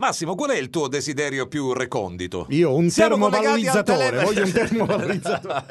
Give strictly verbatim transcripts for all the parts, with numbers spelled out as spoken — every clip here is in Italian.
Massimo, qual è il tuo desiderio più recondito? Io un Siamo termovalorizzatore, tele... voglio un termovalorizzatore.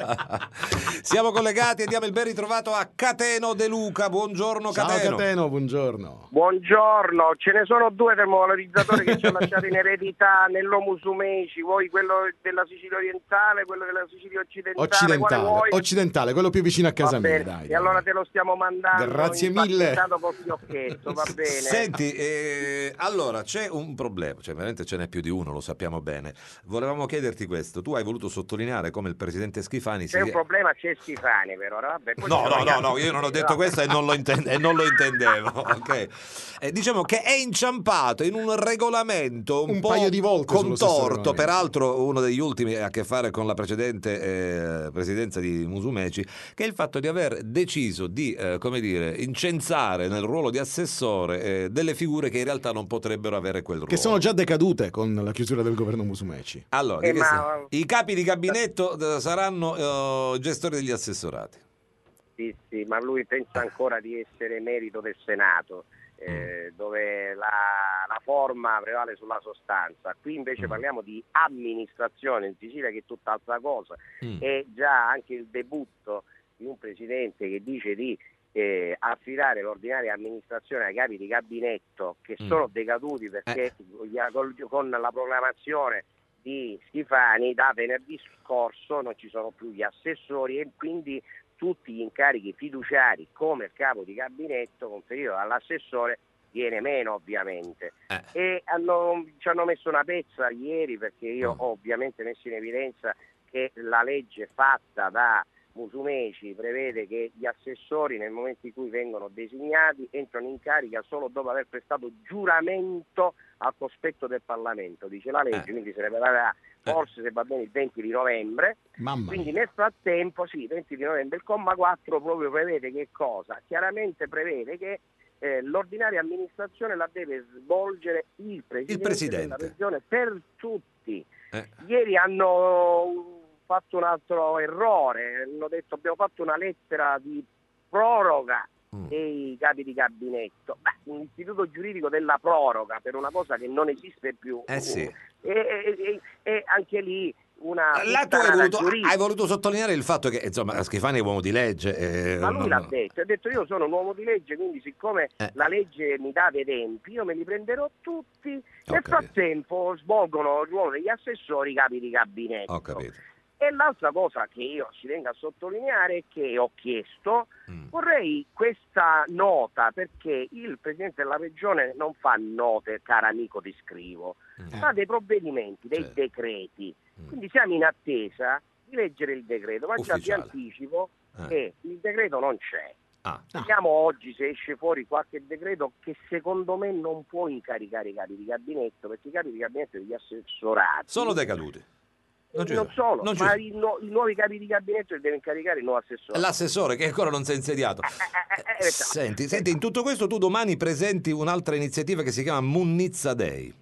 Siamo collegati e diamo il ben ritrovato a Cateno De Luca. Buongiorno Cateno. Ciao Cateno, buongiorno. Buongiorno, ce ne sono due termovalorizzatori che ci hanno lasciato in eredità nell'Omusumeci, voi quello della Sicilia orientale, quello della Sicilia occidentale. Occidentale, occidentale, quello più vicino a casa mia, dai, dai. E allora te lo stiamo mandando. Grazie mille. Col fiocchetto, va bene. Senti, eh, allora c'è un problema, cioè veramente ce n'è più di uno, lo sappiamo bene. Volevamo chiederti questo, tu hai voluto sottolineare come il presidente Schifani c'è si... un problema, c'è Schifani però, vabbè, no no no no io non ho detto questo e non lo, intende- e non lo intendevo, ok? Eh, diciamo che è inciampato in un regolamento un, un po' paio di volte contorto, peraltro uno degli ultimi ha a che fare con la precedente eh, presidenza di Musumeci, che è il fatto di aver deciso di eh, come dire incensare nel ruolo di assessore eh, delle figure che in realtà non potrebbero avere quel ruolo, che sono già decadute con la chiusura del governo Musumeci. Allora, eh, ma... i capi di gabinetto saranno uh, gestori degli assessorati. Sì, sì, ma lui pensa ancora di essere merito del Senato, eh, mm. dove la, la forma prevale sulla sostanza. Qui invece mm. parliamo di amministrazione in Sicilia, che è tutt'altra cosa. Mm. È già anche il debutto di un presidente che dice di eh, affidare l'ordinaria amministrazione ai capi di gabinetto che mm. sono decaduti perché eh. con la proclamazione di Schifani da venerdì scorso non ci sono più gli assessori e quindi tutti gli incarichi fiduciari come il capo di gabinetto conferito dall'assessore viene meno ovviamente. Eh. E hanno, ci hanno messo una pezza ieri perché io mm. ho ovviamente messo in evidenza che la legge fatta da Musumeci prevede che gli assessori nel momento in cui vengono designati entrano in carica solo dopo aver prestato giuramento al cospetto del Parlamento, dice la legge, eh. quindi se ne parlerà forse se va bene il venti di novembre. Mamma quindi mia. Nel frattempo, sì, venti di novembre, il comma quattro proprio prevede che cosa? Chiaramente prevede che eh, l'ordinaria amministrazione la deve svolgere il presidente, il presidente. della regione per tutti. Eh. Ieri hanno fatto un altro errore, hanno detto abbiamo fatto una lettera di proroga mm. dei capi di gabinetto. Beh, un istituto giuridico della proroga per una cosa che non esiste più. Eh sì. E, e, e, e anche lì una Là tu hai voluto, hai voluto sottolineare il fatto che insomma Schifani è uomo di legge. Eh, Ma lui non... l'ha detto, ha detto io sono un uomo di legge, quindi siccome eh. la legge mi dà dei tempi, io me li prenderò tutti. Ho Nel capito. frattempo svolgono il ruolo degli assessori capi di gabinetto. Ho capito. E l'altra cosa che io ci tengo a sottolineare è che ho chiesto, mm. vorrei questa nota perché il Presidente della Regione non fa note, caro amico ti scrivo, mm. fa dei provvedimenti, dei certo. decreti, mm. quindi siamo in attesa di leggere il decreto, ma già vi anticipo eh. che il decreto non c'è. Ah. Vediamo oggi se esce fuori qualche decreto che secondo me non può incaricare i capi di gabinetto, perché i capi di gabinetto degli assessorati sono decaduti. Non, non solo, non ma i, no, i nuovi capi di gabinetto li deve incaricare il nuovo assessore. L'assessore che ancora non si è insediato. Eh, eh, eh, senti, senti, in tutto questo tu domani presenti un'altra iniziativa che si chiama Munnizza Day.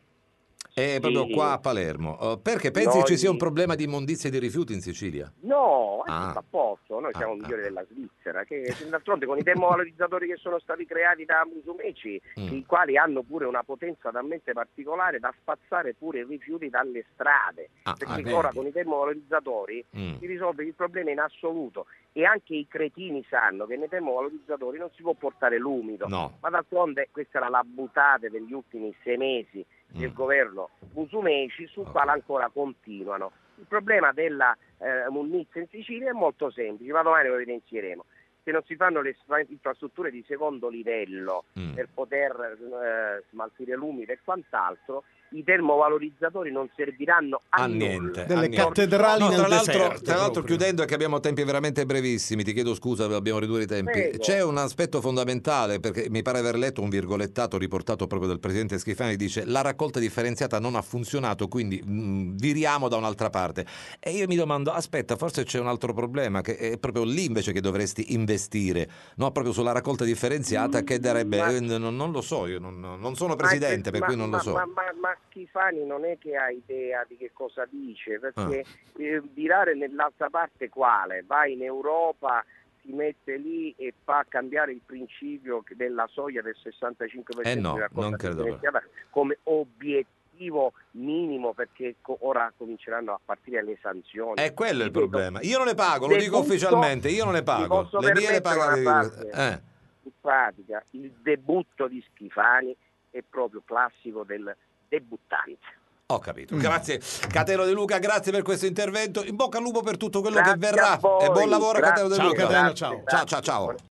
È proprio sì. qua a Palermo. Uh, perché pensi Noi... ci sia un problema di immondizia e di rifiuti in Sicilia? No, è ah. tutto a posto. Noi siamo ah, migliori ah. della Svizzera, che d'altronde con i termovalorizzatori che sono stati creati da Musumeci, mm. i quali hanno pure una potenza talmente particolare da spazzare pure i rifiuti dalle strade. Ah, perché ah, ora con i termovalorizzatori mm. si risolve il problema in assoluto. E anche i cretini sanno che nei termovalorizzatori non si può portare l'umido. No. Ma d'altronde questa era la buttata degli ultimi sei mesi del mm. governo Musumeci, sul okay. quale ancora continuano. Il problema della eh, munnizia in Sicilia è molto semplice, ma domani lo evidenzieremo. Se non si fanno le infrastrutture di secondo livello mm. per poter eh, smaltire l'umido e quant'altro, i termovalorizzatori non serviranno a, a nulla. niente. Delle a cattedrali niente. No, nel tra l'altro, deserto, tra l'altro proprio. chiudendo, che abbiamo tempi veramente brevissimi, ti chiedo scusa, abbiamo ridotto i tempi. Prego. C'è un aspetto fondamentale, perché mi pare aver letto un virgolettato riportato proprio dal presidente Schifani, dice la raccolta differenziata non ha funzionato, quindi mh, viriamo da un'altra parte. E io mi domando, aspetta, forse c'è un altro problema, che è proprio lì invece che dovresti investire, no? Proprio sulla raccolta differenziata, che darebbe, ma, eh, non, non lo so, io non, non sono presidente, per ma, cui non ma, lo so. Ma, ma, ma Schifani non è che ha idea di che cosa dice, perché ah. eh, virare nell'altra parte quale? Va in Europa, si mette lì e fa cambiare il principio della soglia del sessantacinque per cento eh no, di raccolta non credo differenziata come obiettivo perché co- ora cominceranno a partire le sanzioni. È quello il Ripeto, problema. Io non le pago, lo dico debutto- ufficialmente, io non le mi pago. posso Le mie le permettere paga. una frase? Eh. In pratica, il debutto di Schifani è proprio classico del debuttante. Ho capito. Grazie Catero De Luca, grazie per questo intervento. In bocca al lupo per tutto quello Grazie che verrà. a voi, E buon lavoro a grazie. Catero De Ciao, Luca. Catero, ciao. Ciao ciao ciao.